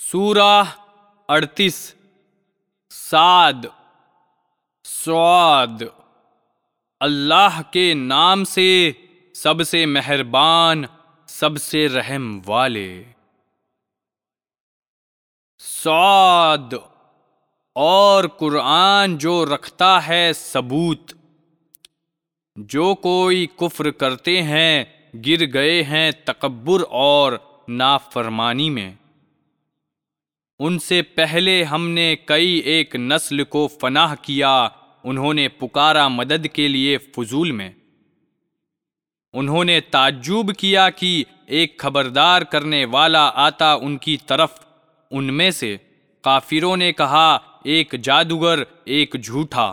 سورہ 38 صاد صاد اللہ کے نام سے سب سے مہربان سب سے رحم والے۔ صاد اور قرآن جو رکھتا ہے ثبوت، جو کوئی کفر کرتے ہیں گر گئے ہیں تکبر اور نافرمانی میں۔ ان سے پہلے ہم نے کئی ایک نسل کو فناہ کیا، انہوں نے پکارا مدد کے لیے فضول میں۔ انہوں نے تعجب کیا کہ ایک خبردار کرنے والا آتا ان کی طرف، ان میں سے کافروں نے کہا ایک جادوگر ایک جھوٹا۔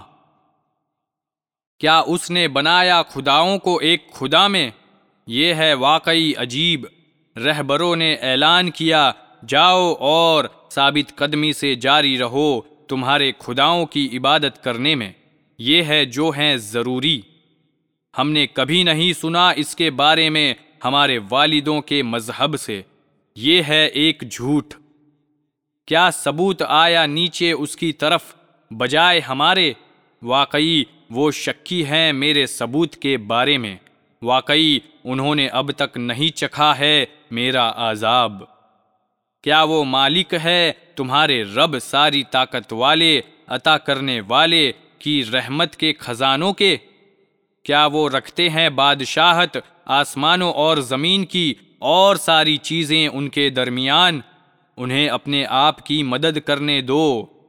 کیا اس نے بنایا خداؤں کو ایک خدا میں؟ یہ ہے واقعی عجیب۔ رہبروں نے اعلان کیا جاؤ اور ثابت قدمی سے جاری رہو تمہارے خداؤں کی عبادت کرنے میں، یہ ہے جو ہیں ضروری۔ ہم نے کبھی نہیں سنا اس کے بارے میں ہمارے والدوں کے مذہب سے، یہ ہے ایک جھوٹ۔ کیا ثبوت آیا نیچے اس کی طرف بجائے ہمارے؟ واقعی وہ شکی ہیں میرے ثبوت کے بارے میں، واقعی انہوں نے اب تک نہیں چکھا ہے میرا عذاب۔ کیا وہ مالک ہے تمہارے رب ساری طاقت والے، عطا کرنے والے کی رحمت کے خزانوں کے؟ کیا وہ رکھتے ہیں بادشاہت آسمانوں اور زمین کی اور ساری چیزیں ان کے درمیان؟ انہیں اپنے آپ کی مدد کرنے دو،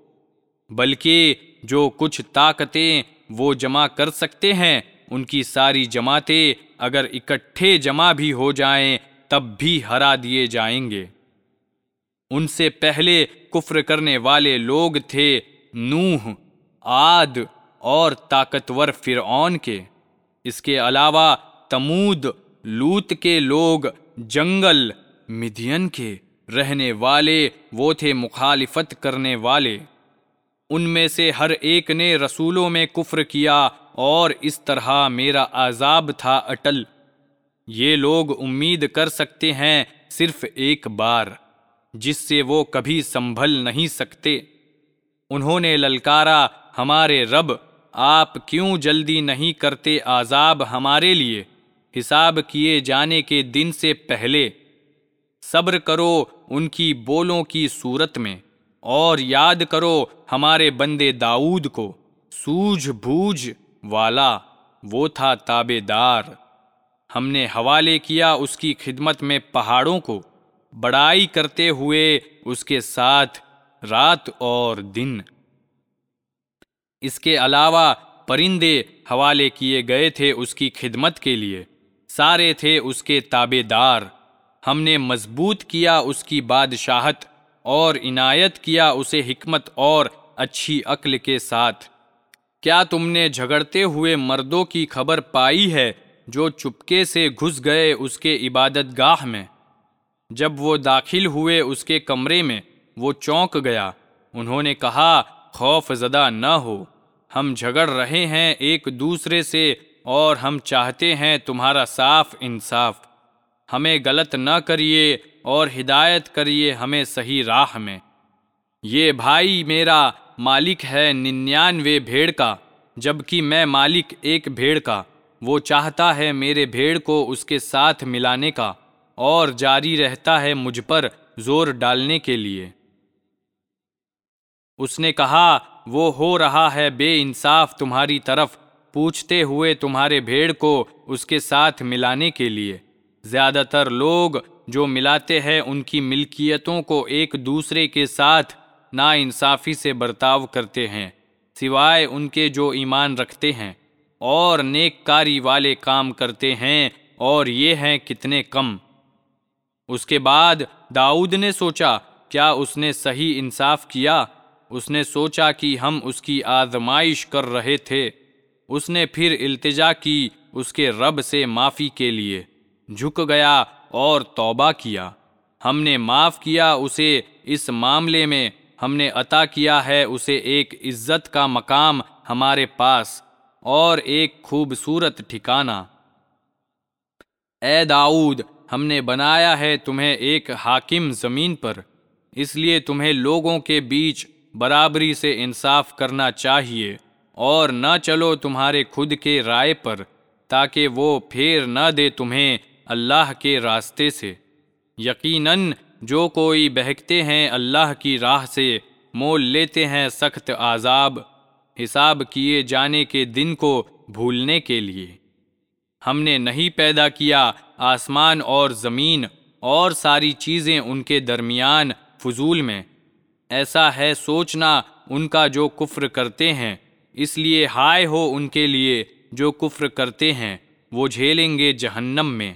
بلکہ جو کچھ طاقتیں وہ جمع کر سکتے ہیں ان کی ساری جماعتیں اگر اکٹھے جمع بھی ہو جائیں تب بھی ہرا دیے جائیں گے۔ ان سے پہلے کفر کرنے والے لوگ تھے نوح، عاد اور طاقتور فرعون کے۔ اس کے علاوہ تمود، لوط کے لوگ، جنگل مدین کے رہنے والے، وہ تھے مخالفت کرنے والے۔ ان میں سے ہر ایک نے رسولوں میں کفر کیا اور اس طرح میرا عذاب تھا اٹل۔ یہ لوگ امید کر سکتے ہیں صرف ایک بار، جس سے وہ کبھی سنبھل نہیں سکتے۔ انہوں نے للکارا ہمارے رب، آپ کیوں جلدی نہیں کرتے عذاب ہمارے لیے حساب کیے جانے کے دن سے پہلے؟ صبر کرو ان کی بولوں کی صورت میں، اور یاد کرو ہمارے بندے داؤد کو، سوجھ بوجھ والا وہ تھا تابع دار۔ ہم نے حوالے کیا اس کی خدمت میں پہاڑوں کو، بڑائی کرتے ہوئے اس کے ساتھ رات اور دن۔ اس کے علاوہ پرندے حوالے کیے گئے تھے اس کی خدمت کے لیے، سارے تھے اس کے تابع دار۔ ہم نے مضبوط کیا اس کی بادشاہت اور عنایت کیا اسے حکمت اور اچھی عقل کے ساتھ۔ کیا تم نے جھگڑتے ہوئے مردوں کی خبر پائی ہے جو چپکے سے گھس گئے اس کے عبادت گاہ میں؟ جب وہ داخل ہوئے اس کے کمرے میں وہ چونک گیا، انہوں نے کہا خوف زدہ نہ ہو، ہم جھگڑ رہے ہیں ایک دوسرے سے اور ہم چاہتے ہیں تمہارا صاف انصاف۔ ہمیں غلط نہ کریے اور ہدایت کریے ہمیں صحیح راہ میں۔ یہ بھائی میرا مالک ہے 99 بھیڑ کا، جبکہ میں مالک ایک بھیڑ کا۔ وہ چاہتا ہے میرے بھیڑ کو اس کے ساتھ ملانے کا، اور جاری رہتا ہے مجھ پر زور ڈالنے کے لیے۔ اس نے کہا وہ ہو رہا ہے بے انصاف تمہاری طرف، پوچھتے ہوئے تمہارے بھیڑ کو اس کے ساتھ ملانے کے لیے۔ زیادہ تر لوگ جو ملاتے ہیں ان کی ملکیتوں کو ایک دوسرے کے ساتھ ناانصافی سے برتاؤ کرتے ہیں، سوائے ان کے جو ایمان رکھتے ہیں اور نیک کاری والے کام کرتے ہیں، اور یہ ہیں کتنے کم۔ اس کے بعد داؤد نے سوچا کیا اس نے صحیح انصاف کیا؟ اس نے سوچا کہ ہم اس کی آزمائش کر رہے تھے۔ اس نے پھر التجا کی اس کے رب سے معافی کے لیے، جھک گیا اور توبہ کیا۔ ہم نے معاف کیا اسے اس معاملے میں، ہم نے عطا کیا ہے اسے ایک عزت کا مقام ہمارے پاس اور ایک خوبصورت ٹھکانہ۔ اے داؤد، ہم نے بنایا ہے تمہیں ایک حاکم زمین پر، اس لیے تمہیں لوگوں کے بیچ برابری سے انصاف کرنا چاہیے، اور نہ چلو تمہارے خود کے رائے پر، تاکہ وہ پھیر نہ دے تمہیں اللہ کے راستے سے۔ یقیناً جو کوئی بہکتے ہیں اللہ کی راہ سے، مول لیتے ہیں سخت عذاب، حساب کیے جانے کے دن کو بھولنے کے لیے۔ ہم نے نہیں پیدا کیا آسمان اور زمین اور ساری چیزیں ان کے درمیان فضول میں، ایسا ہے سوچنا ان کا جو کفر کرتے ہیں، اس لیے ہائے ہو ان کے لیے جو کفر کرتے ہیں، وہ جھیلیں گے جہنم میں۔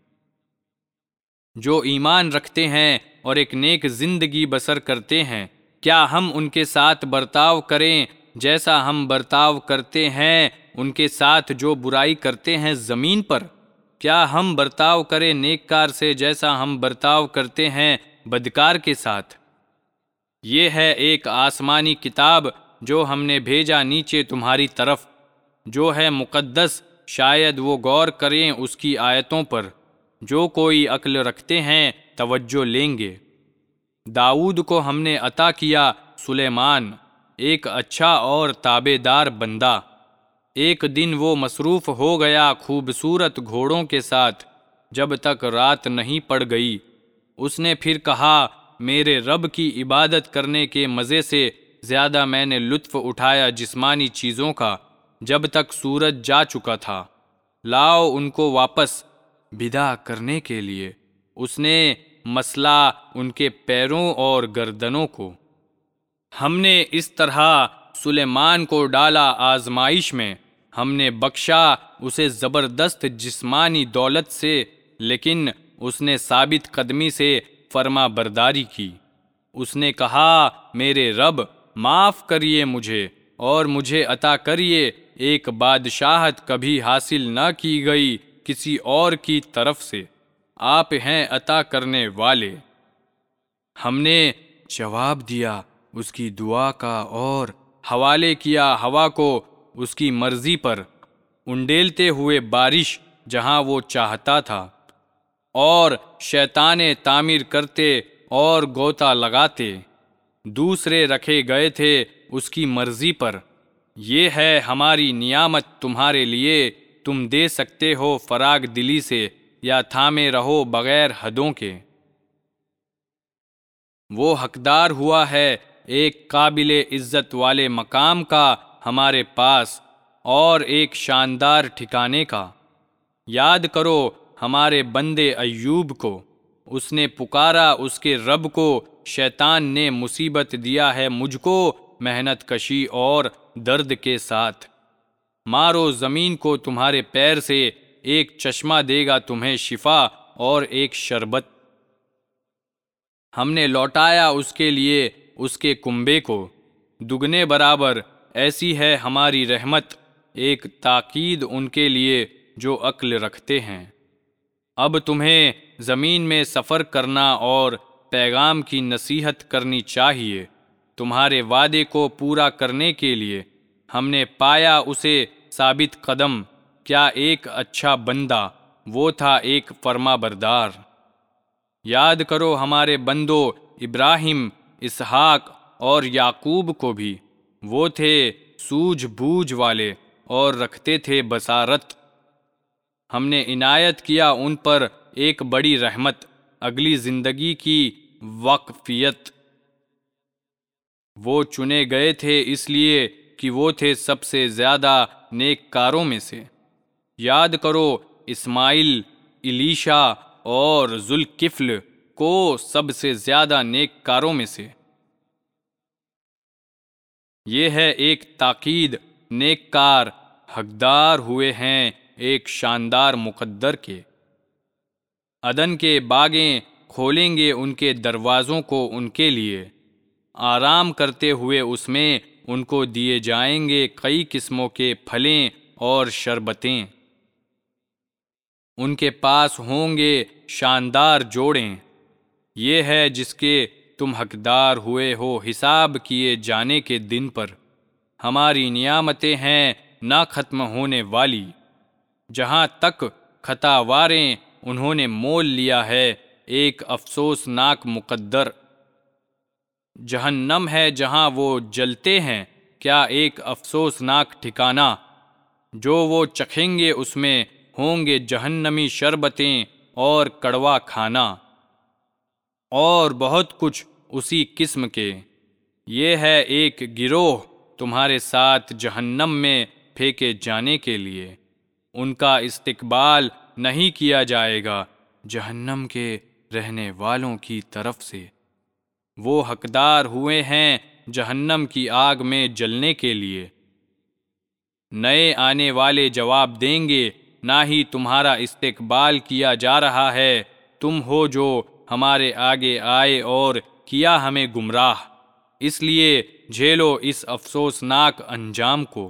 جو ایمان رکھتے ہیں اور ایک نیک زندگی بسر کرتے ہیں، کیا ہم ان کے ساتھ برتاؤ کریں جیسا ہم برتاؤ کرتے ہیں ان کے ساتھ جو برائی کرتے ہیں زمین پر؟ کیا ہم برتاؤ کریں نیک کار سے جیسا ہم برتاؤ کرتے ہیں بدکار کے ساتھ؟ یہ ہے ایک آسمانی کتاب جو ہم نے بھیجا نیچے تمہاری طرف، جو ہے مقدس، شاید وہ غور کریں اس کی آیتوں پر۔ جو کوئی عقل رکھتے ہیں توجہ لیں گے۔ داؤد کو ہم نے عطا کیا سلیمان، ایک اچھا اور تابع دار بندہ۔ ایک دن وہ مصروف ہو گیا خوبصورت گھوڑوں کے ساتھ جب تک رات نہیں پڑ گئی۔ اس نے پھر کہا، میرے رب کی عبادت کرنے کے مزے سے زیادہ میں نے لطف اٹھایا جسمانی چیزوں کا جب تک سورج جا چکا تھا۔ لاؤ ان کو واپس بدا کرنے کے لیے اس نے مسلا ان کے پیروں اور گردنوں کو۔ ہم نے اس طرح سلیمان کو ڈالا آزمائش میں، ہم نے بخشا اسے زبردست جسمانی دولت سے، لیکن اس نے ثابت قدمی سے فرما برداری کی۔ اس نے کہا، میرے رب معاف کریے مجھے اور مجھے عطا کریے ایک بادشاہت کبھی حاصل نہ کی گئی کسی اور کی طرف سے، آپ ہیں عطا کرنے والے۔ ہم نے جواب دیا اس کی دعا کا اور حوالے کیا ہوا کو اس کی مرضی پر، انڈیلتے ہوئے بارش جہاں وہ چاہتا تھا، اور شیطانے تعمیر کرتے اور غوطہ لگاتے، دوسرے رکھے گئے تھے اس کی مرضی پر۔ یہ ہے ہماری نعمت تمہارے لیے، تم دے سکتے ہو فراغ دلی سے یا تھامے رہو بغیر حدوں کے۔ وہ حقدار ہوا ہے ایک قابل عزت والے مقام کا ہمارے پاس اور ایک شاندار ٹھکانے کا۔ یاد کرو ہمارے بندے ایوب کو، اس نے پکارا اس کے رب کو، شیطان نے مصیبت دیا ہے مجھ کو محنت کشی اور درد کے ساتھ۔ مارو زمین کو تمہارے پیر سے، ایک چشمہ دے گا تمہیں شفا اور ایک شربت۔ ہم نے لوٹایا اس کے لیے اس کے کنبے کو دگنے برابر، ایسی ہے ہماری رحمت، ایک تاکید ان کے لیے جو عقل رکھتے ہیں۔ اب تمہیں زمین میں سفر کرنا اور پیغام کی نصیحت کرنی چاہیے۔ تمہارے وعدے کو پورا کرنے کے لیے ہم نے پایا اسے ثابت قدم۔ کیا ایک اچھا بندہ، وہ تھا ایک فرما بردار۔ یاد کرو ہمارے بندوں ابراہیم، اسحاق اور یعقوب کو بھی، وہ تھے سوجھ بوجھ والے اور رکھتے تھے بصارت۔ ہم نے عنایت کیا ان پر ایک بڑی رحمت، اگلی زندگی کی واقفیت۔ وہ چنے گئے تھے اس لیے کہ وہ تھے سب سے زیادہ نیک کاروں میں سے۔ یاد کرو اسماعیل، الیشا اور ذوالکفل کو سب سے زیادہ نیک کاروں میں سے۔ یہ ہے ایک تاکید، نیک کار حقدار ہوئے ہیں ایک شاندار مقدر کے۔ عدن کے باغیں کھولیں گے ان کے دروازوں کو ان کے لیے، آرام کرتے ہوئے اس میں ان کو دیے جائیں گے کئی قسموں کے پھلیں اور شربتیں۔ ان کے پاس ہوں گے شاندار جوڑیں۔ یہ ہے جس کے تم حقدار ہوئے ہو حساب کیے جانے کے دن پر۔ ہماری نعمتیں ہیں نہ ختم ہونے والی، جہاں تک خطا واریں انہوں نے مول لیا ہے ایک افسوسناک مقدر۔ جہنم ہے جہاں وہ جلتے ہیں، کیا ایک افسوسناک ٹھکانہ۔ جو وہ چکھیں گے اس میں ہوں گے جہنمی شربتیں اور کڑوا کھانا، اور بہت کچھ اسی قسم کے۔ یہ ہے ایک گروہ تمہارے ساتھ جہنم میں پھینکے جانے کے لیے، ان کا استقبال نہیں کیا جائے گا جہنم کے رہنے والوں کی طرف سے۔ وہ حقدار ہوئے ہیں جہنم کی آگ میں جلنے کے لیے۔ نئے آنے والے جواب دیں گے، نہ ہی تمہارا استقبال کیا جا رہا ہے، تم ہو جو ہمارے آگے آئے اور کیا ہمیں گمراہ، اس لیے جھیلو اس افسوسناک انجام کو۔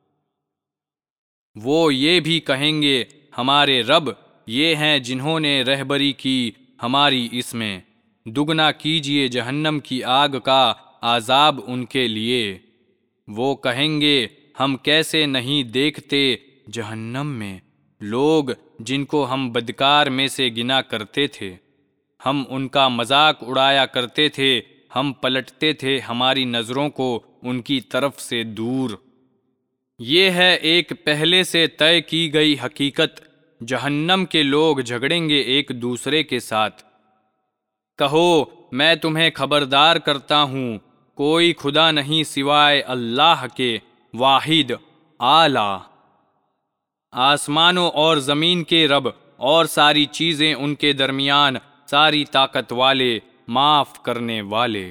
وہ یہ بھی کہیں گے، ہمارے رب یہ ہیں جنہوں نے رہبری کی ہماری اس میں، دگنا کیجئے جہنم کی آگ کا عذاب ان کے لیے۔ وہ کہیں گے، ہم کیسے نہیں دیکھتے جہنم میں لوگ جن کو ہم بدکار میں سے گنا کرتے تھے، ہم ان کا مذاق اڑایا کرتے تھے، ہم پلٹتے تھے ہماری نظروں کو ان کی طرف سے دور۔ یہ ہے ایک پہلے سے طے کی گئی حقیقت، جہنم کے لوگ جھگڑیں گے ایک دوسرے کے ساتھ۔ کہو، میں تمہیں خبردار کرتا ہوں، کوئی خدا نہیں سوائے اللہ کے، واحد اعلیٰ، آسمانوں اور زمین کے رب، اور ساری چیزیں ان کے درمیان، ساری طاقت والے، معاف کرنے والے۔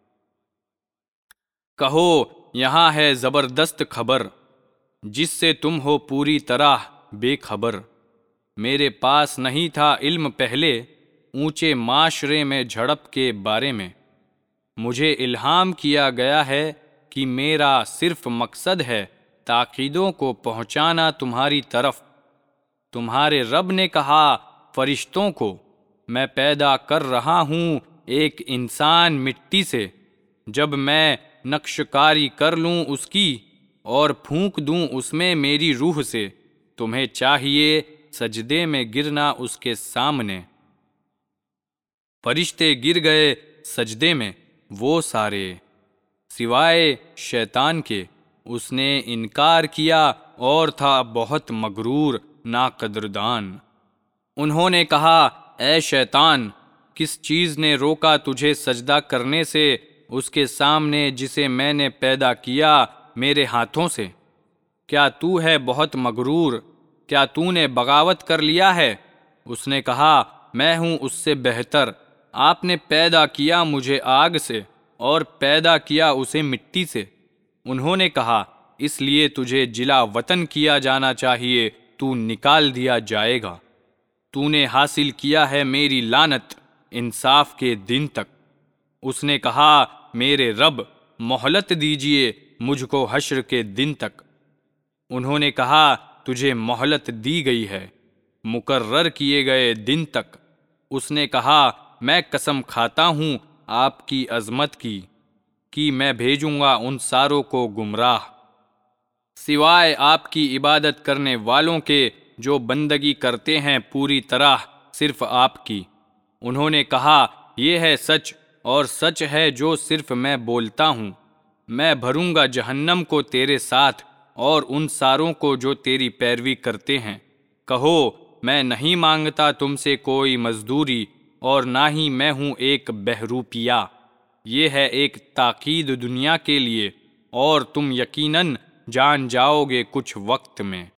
کہو، یہاں ہے زبردست خبر جس سے تم ہو پوری طرح بے خبر۔ میرے پاس نہیں تھا علم پہلے اونچے معاشرے میں جھڑپ کے بارے میں، مجھے الہام کیا گیا ہے کہ میرا صرف مقصد ہے تاکیدوں کو پہنچانا تمہاری طرف۔ تمہارے رب نے کہا فرشتوں کو، میں پیدا کر رہا ہوں ایک انسان مٹی سے، جب میں نقش کاری کر لوں اس کی اور پھونک دوں اس میں میری روح سے، تمہیں چاہیے سجدے میں گرنا اس کے سامنے۔ فرشتے گر گئے سجدے میں، وہ سارے سوائے شیطان کے، اس نے انکار کیا اور تھا بہت مغرور ناقدردان۔ انہوں نے کہا، اے شیطان، کس چیز نے روکا تجھے سجدہ کرنے سے اس کے سامنے جسے میں نے پیدا کیا میرے ہاتھوں سے؟ کیا تو ہے بہت مغرور؟ کیا تو نے بغاوت کر لیا ہے؟ اس نے کہا، میں ہوں اس سے بہتر، آپ نے پیدا کیا مجھے آگ سے اور پیدا کیا اسے مٹی سے۔ انہوں نے کہا، اس لیے تجھے جلا وطن کیا جانا چاہیے، تو نکال دیا جائے گا۔ تو نے حاصل کیا ہے میری لعنت انصاف کے دن تک۔ اس نے کہا، میرے رب مہلت دیجئے مجھ کو حشر کے دن تک۔ انہوں نے کہا، تجھے مہلت دی گئی ہے مقرر کیے گئے دن تک۔ اس نے کہا، میں قسم کھاتا ہوں آپ کی عظمت کی کہ میں بھیجوں گا ان ساروں کو گمراہ، سوائے آپ کی عبادت کرنے والوں کے جو بندگی کرتے ہیں پوری طرح صرف آپ کی۔ انہوں نے کہا، یہ ہے سچ، اور سچ ہے جو صرف میں بولتا ہوں، میں بھروں گا جہنم کو تیرے ساتھ اور ان ساروں کو جو تیری پیروی کرتے ہیں۔ کہو، میں نہیں مانگتا تم سے کوئی مزدوری، اور نہ ہی میں ہوں ایک بہروپیہ۔ یہ ہے ایک تاکید دنیا کے لیے، اور تم یقیناً جان جاؤ گے کچھ وقت میں۔